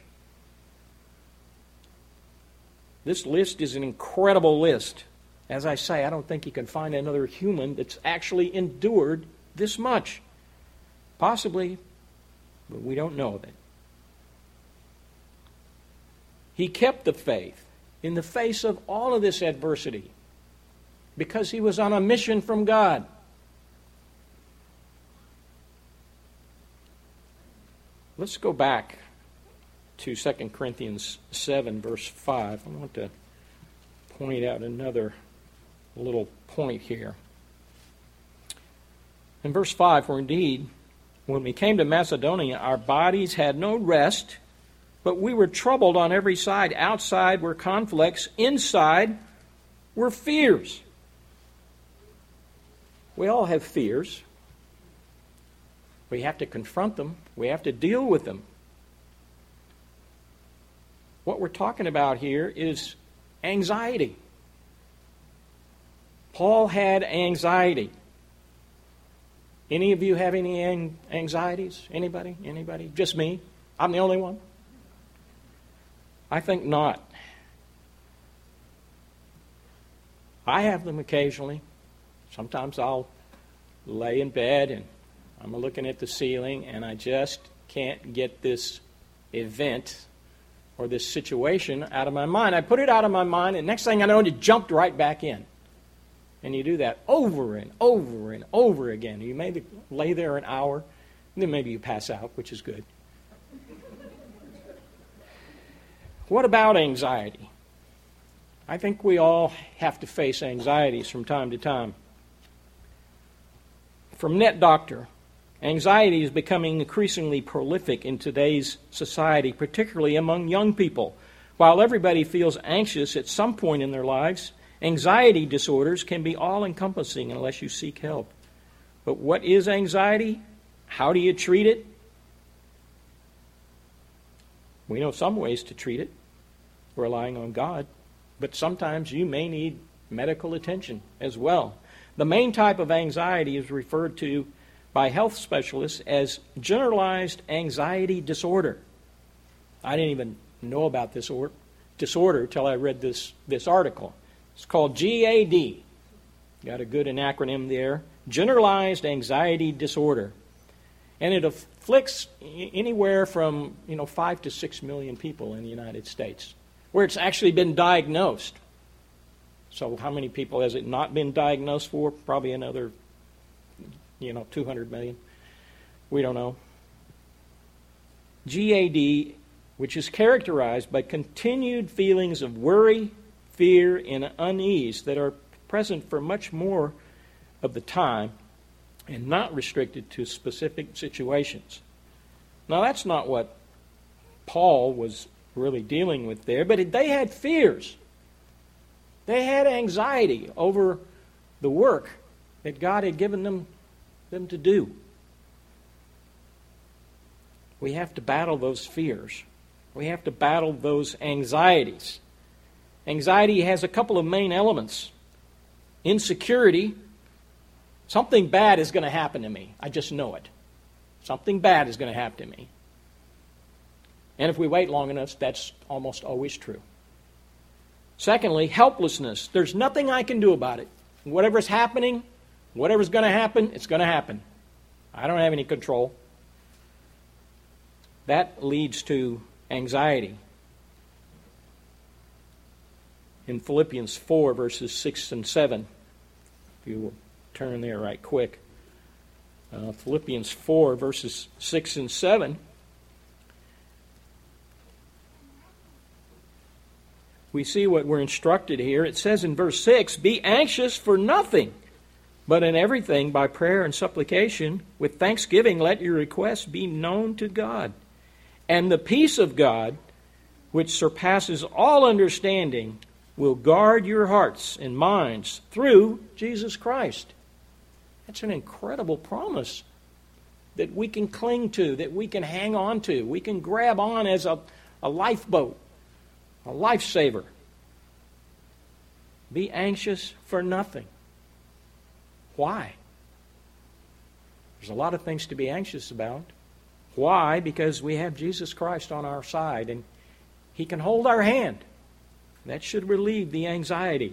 This list is an incredible list. As I say, I don't think you can find another human that's actually endured this much. Possibly, but we don't know of it. He kept the faith in the face of all of this adversity because he was on a mission from God. Let's go back to Second Corinthians seven, verse five. I want to point out another little point here. In verse five, for indeed, when we came to Macedonia, our bodies had no rest, but we were troubled on every side. Outside were conflicts, inside were fears. We all have fears. We have to confront them. We have to deal with them. What we're talking about here is anxiety. Paul had anxiety. Any of you have any anxieties? Anybody? Anybody? Just me? I'm the only one? I think not. I have them occasionally. Sometimes I'll lay in bed and I'm looking at the ceiling and I just can't get this event or this situation out of my mind. I put it out of my mind and next thing I know it jumped right back in. And you do that over and over and over again. You may lay there an hour and then maybe you pass out, which is good. What about anxiety? I think we all have to face anxieties from time to time. From NetDoctor, anxiety is becoming increasingly prolific in today's society, particularly among young people. While everybody feels anxious at some point in their lives, anxiety disorders can be all-encompassing unless you seek help. But what is anxiety? How do you treat it? We know some ways to treat it, relying on God. But sometimes you may need medical attention as well. The main type of anxiety is referred to by health specialists as generalized anxiety disorder. I didn't even know about this or- disorder until I read this, this article. It's called G A D. Got a good acronym there. Generalized anxiety disorder. And it afflicts anywhere from, you know, five to six million people in the United States, where it's actually been diagnosed. So how many people has it not been diagnosed for? Probably another, you know, two hundred million. We don't know. G A D, which is characterized by continued feelings of worry, fear, and unease that are present for much more of the time and not restricted to specific situations. Now, that's not what Paul was really dealing with there, but they had fears. They had anxiety over the work that God had given them, them to do. We have to battle those fears. We have to battle those anxieties. Anxiety has a couple of main elements. Insecurity. Something bad is going to happen to me. I just know it. Something bad is going to happen to me. And if we wait long enough, that's almost always true. Secondly, helplessness. There's nothing I can do about it. Whatever's happening, whatever's going to happen, it's going to happen. I don't have any control. That leads to anxiety. In Philippians four, verses six and seven, if you will turn there right quick. Uh, Philippians four, verses six and seven. We see what we're instructed here. It says in verse six, be anxious for nothing, but in everything by prayer and supplication, with thanksgiving let your requests be known to God. And the peace of God, which surpasses all understanding, will guard your hearts and minds through Jesus Christ. That's an incredible promise that we can cling to, that we can hang on to. We can grab on as a, a lifeboat, a lifesaver. Be anxious for nothing. Why? There's a lot of things to be anxious about. Why? Because we have Jesus Christ on our side and He can hold our hand. That should relieve the anxiety.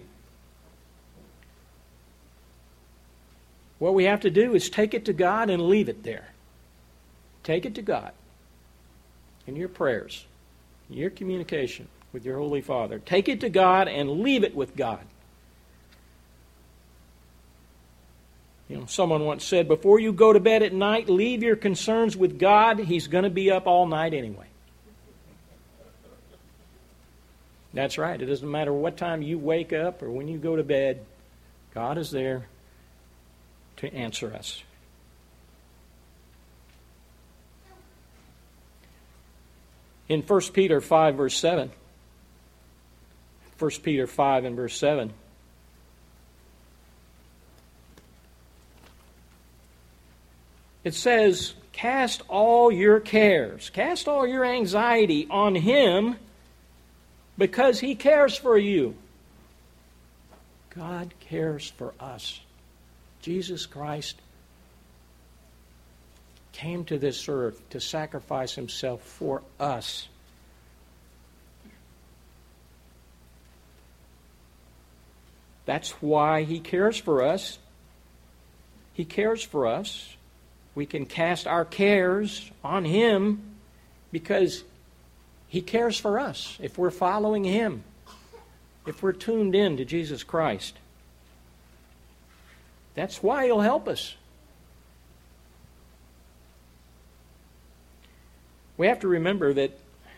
What we have to do is take it to God and leave it there. Take it to God in your prayers, your communication with your Holy Father. Take it to God and leave it with God. You know, someone once said, before you go to bed at night, leave your concerns with God. He's going to be up all night anyway. That's right. It doesn't matter what time you wake up or when you go to bed. God is there to answer us. In First Peter five, verse seven, First Peter five and verse seven, it says, cast all your cares, cast all your anxiety on Him because He cares for you. God cares for us. Jesus Christ came to this earth to sacrifice Himself for us. That's why He cares for us. He cares for us. We can cast our cares on Him because He cares for us if we're following Him, if we're tuned in to Jesus Christ. That's why He'll help us. We have to remember that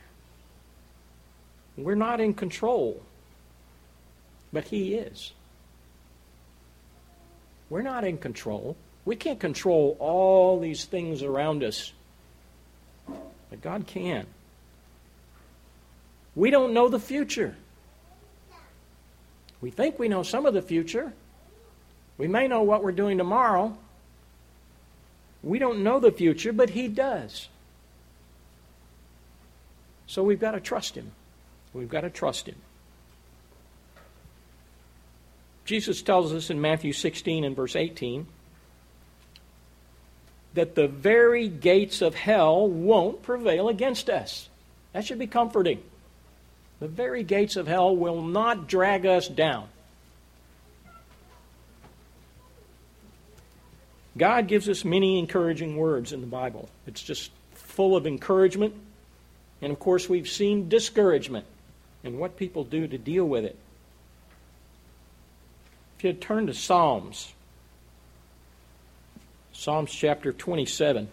we're not in control, but He is. We're not in control. We can't control all these things around us, but God can. We don't know the future. We think we know some of the future. We may know what we're doing tomorrow. We don't know the future, but He does. So we've got to trust Him. We've got to trust Him. Jesus tells us in Matthew sixteen and verse eighteen that the very gates of hell won't prevail against us. That should be comforting. The very gates of hell will not drag us down. God gives us many encouraging words in the Bible. It's just full of encouragement. And of course, we've seen discouragement and what people do to deal with it. If you turn to Psalms, Psalms chapter twenty-seven.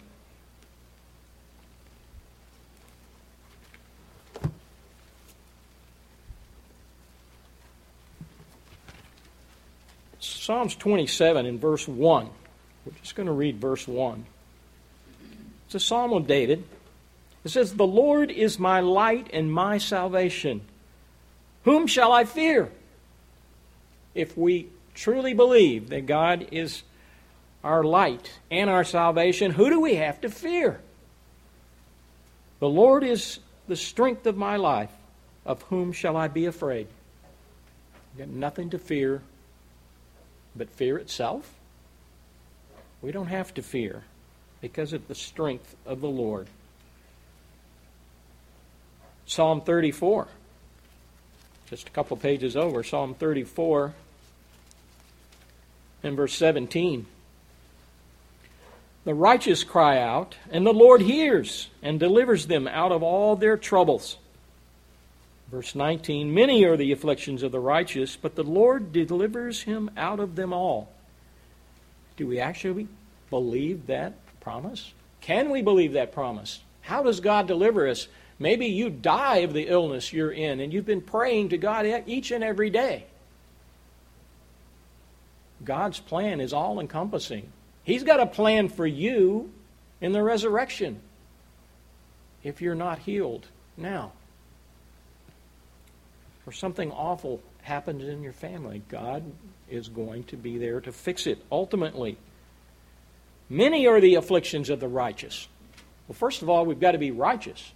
Psalms twenty-seven in verse one. We're just going to read verse one. It's a psalm of David. It says, "The Lord is my light and my salvation. Whom shall I fear?" If we truly believe that God is our light and our salvation, who do we have to fear? The Lord is the strength of my life. Of whom shall I be afraid? We've got nothing to fear but fear itself. We don't have to fear because of the strength of the Lord. Psalm thirty-four. Just a couple pages over. Psalm thirty-four and verse seventeen. The righteous cry out, and the Lord hears and delivers them out of all their troubles. Verse nineteen, many are the afflictions of the righteous, but the Lord delivers him out of them all. Do we actually believe that promise? Can we believe that promise? How does God deliver us? Maybe you die of the illness you're in, and you've been praying to God each and every day. God's plan is all-encompassing. He's got a plan for you in the resurrection if you're not healed now. Or something awful happens in your family, God is going to be there to fix it ultimately. Many are the afflictions of the righteous. Well, first of all, we've got to be righteous.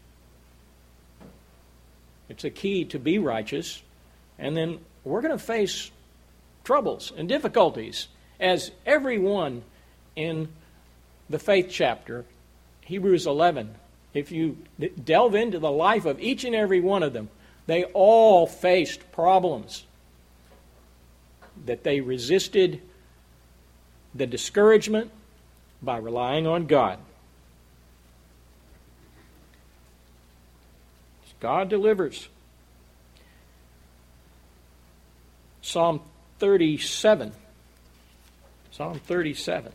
It's a key to be righteous. And then we're going to face troubles and difficulties, as everyone in the faith chapter, Hebrews eleven, if you delve into the life of each and every one of them, they all faced problems that they resisted the discouragement by relying on God. God delivers. Psalm thirty-seven. Psalm thirty-seven.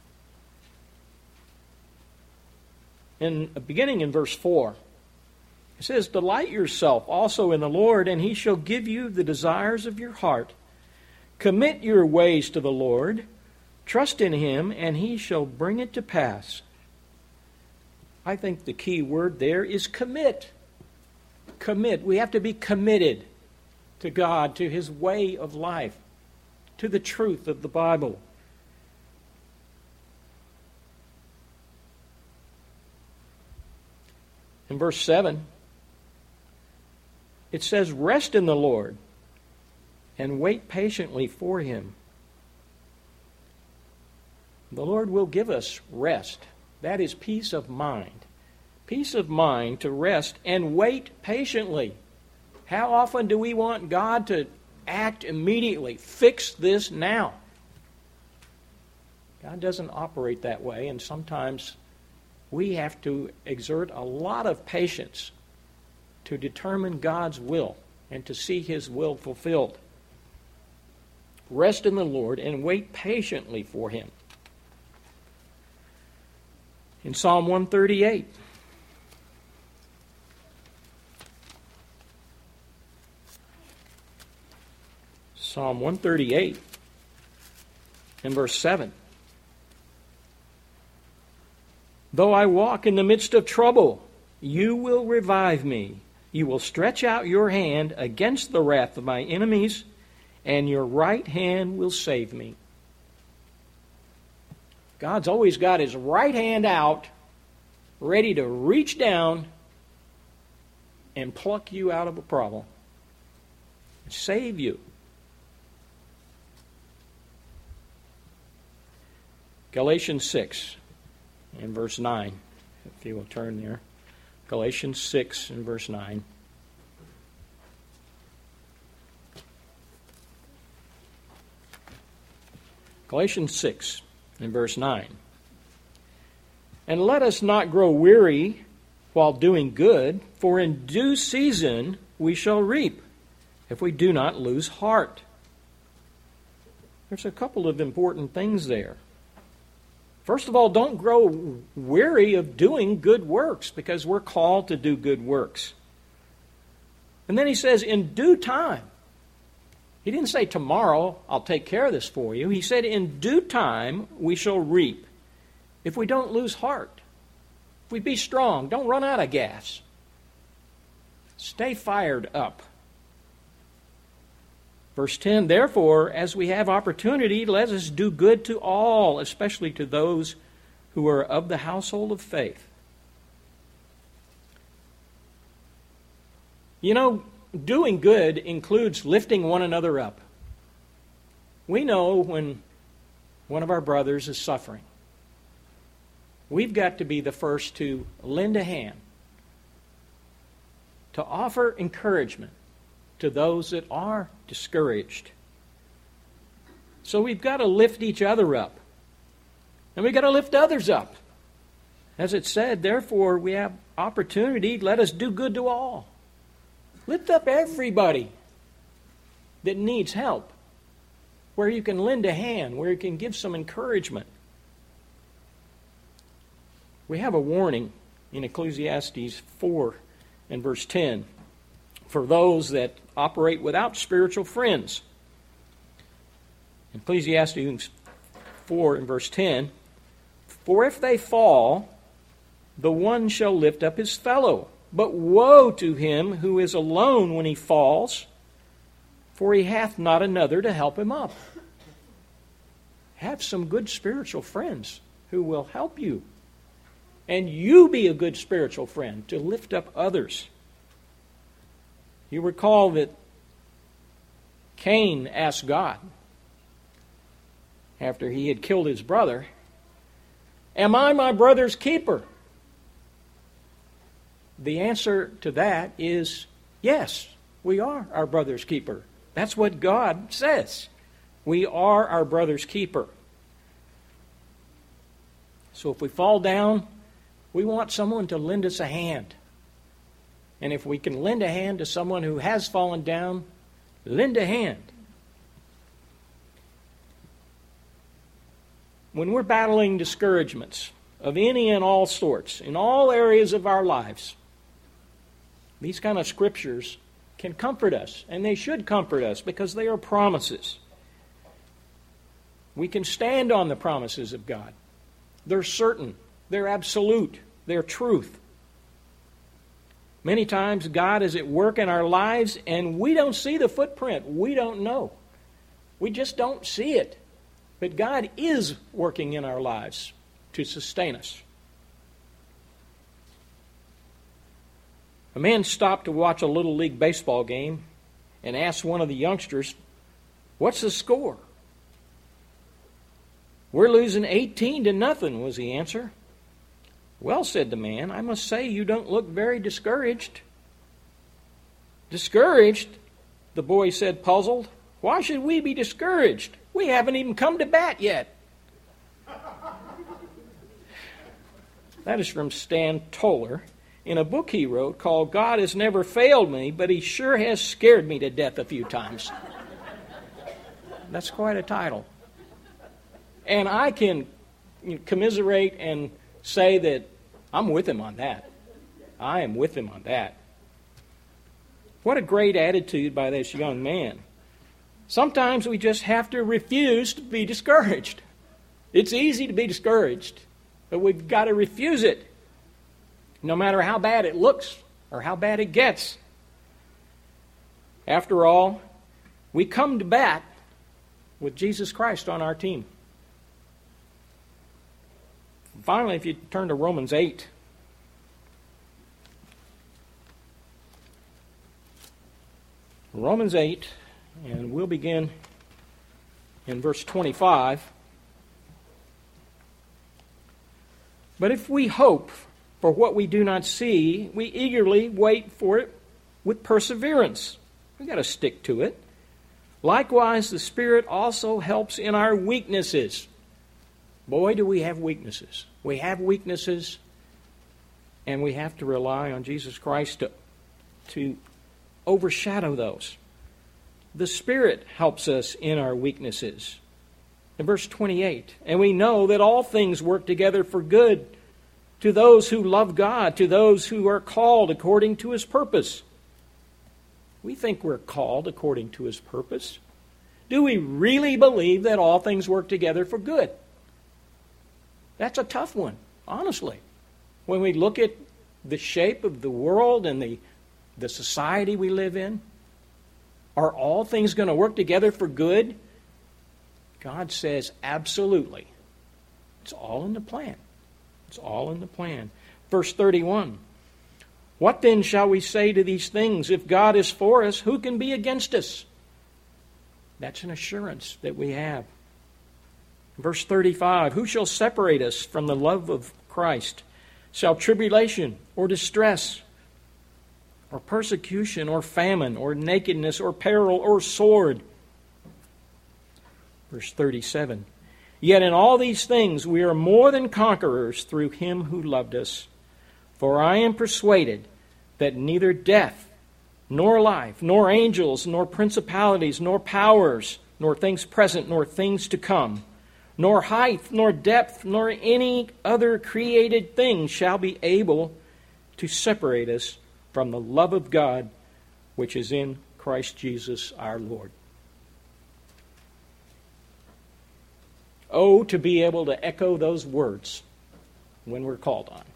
In beginning in verse four, It says, delight yourself also in the Lord, and he shall give you the desires of your heart. Commit your ways to the Lord. Trust in him, and he shall bring it to pass. I think the key word there is commit. Commit. We have to be committed to God, to his way of life, to the truth of the Bible. In verse seven, it says, rest in the Lord and wait patiently for him. The Lord will give us rest. That is peace of mind. Peace of mind to rest and wait patiently. How often do we want God to act immediately? Fix this now. God doesn't operate that way, and sometimes we have to exert a lot of patience to determine God's will and to see his will fulfilled. Rest in the Lord and wait patiently for him. In Psalm one thirty-eight, Psalm one thirty-eight and verse seven. Though I walk in the midst of trouble, you will revive me. You will stretch out your hand against the wrath of my enemies, and your right hand will save me. God's always got his right hand out, ready to reach down and pluck you out of a problem. Save you. Galatians six and verse nine, if you will turn there. Galatians six and verse nine. Galatians six and verse nine. And let us not grow weary while doing good, for in due season we shall reap, if we do not lose heart. There's a couple of important things there. First of all, don't grow weary of doing good works, because we're called to do good works. And then he says, in due time. He didn't say tomorrow, I'll take care of this for you. He said, in due time we shall reap, if we don't lose heart. If we be strong, don't run out of gas. Stay fired up. Verse ten, therefore, as we have opportunity, let us do good to all, especially to those who are of the household of faith. You know, doing good includes lifting one another up. We know when one of our brothers is suffering. We've got to be the first to lend a hand, to offer encouragement to those that are discouraged. So we've got to lift each other up. And we've got to lift others up. As it said, therefore we have opportunity, let us do good to all. Lift up everybody that needs help, where you can lend a hand, where you can give some encouragement. We have a warning in Ecclesiastes four and verse ten for those that operate without spiritual friends. Ecclesiastes four and verse ten, for if they fall, the one shall lift up his fellow. But woe to him who is alone when he falls, for he hath not another to help him up. Have some good spiritual friends who will help you. And you be a good spiritual friend to lift up others. You recall that Cain asked God, after he had killed his brother, am I my brother's keeper? The answer to that is yes, we are our brother's keeper. That's what God says. We are our brother's keeper. So if we fall down, we want someone to lend us a hand. And if we can lend a hand to someone who has fallen down, lend a hand. When we're battling discouragements of any and all sorts, in all areas of our lives, These kind of scriptures can comfort us, and they should comfort us because they are promises. We can stand on the promises of God. They're certain, they're absolute, they're truth. Many times God is at work in our lives and we don't see the footprint. We don't know. We just don't see it. But God is working in our lives to sustain us. A man stopped to watch a Little League baseball game and asked one of the youngsters, "What's the score?" "We're losing eighteen to nothing," was the answer. "Well," said the man, "I must say you don't look very discouraged." "Discouraged?" the boy said, puzzled. "Why should we be discouraged? We haven't even come to bat yet." That is from Stan Toller in a book he wrote called "God Has Never Failed Me, but He Sure Has Scared Me to Death a Few Times." That's quite a title. And I can commiserate and say that I'm with him on that. I am with him on that. What a great attitude by this young man. Sometimes we just have to refuse to be discouraged. It's easy to be discouraged, but we've got to refuse it, no matter how bad it looks or how bad it gets. After all, we come to bat with Jesus Christ on our team. Finally, if you turn to Romans eight. Romans eight, and we'll begin in verse twenty-five. "But if we hope for what we do not see, we eagerly wait for it with perseverance." We've got to stick to it. "Likewise, the Spirit also helps in our weaknesses." Boy, do we have weaknesses. We have weaknesses, and we have to rely on Jesus Christ to, to overshadow those. The Spirit helps us in our weaknesses. In verse twenty-eight, "And we know that all things work together for good to those who love God, to those who are called according to His purpose." We think we're called according to His purpose. Do we really believe that all things work together for good? That's a tough one, honestly. When we look at the shape of the world and the, the society we live in, are all things going to work together for good? God says absolutely. It's all in the plan. It's all in the plan. Verse thirty-one, "What then shall we say to these things? If God is for us, who can be against us?" That's an assurance that we have. Verse thirty-five, "Who shall separate us from the love of Christ? Shall tribulation or distress or persecution or famine or nakedness or peril or sword?" Verse thirty-seven, "Yet in all these things we are more than conquerors through Him who loved us. For I am persuaded that neither death, nor life, nor angels, nor principalities, nor powers, nor things present, nor things to come, nor height, nor depth, nor any other created thing shall be able to separate us from the love of God which is in Christ Jesus our Lord." Oh, to be able to echo those words when we're called on.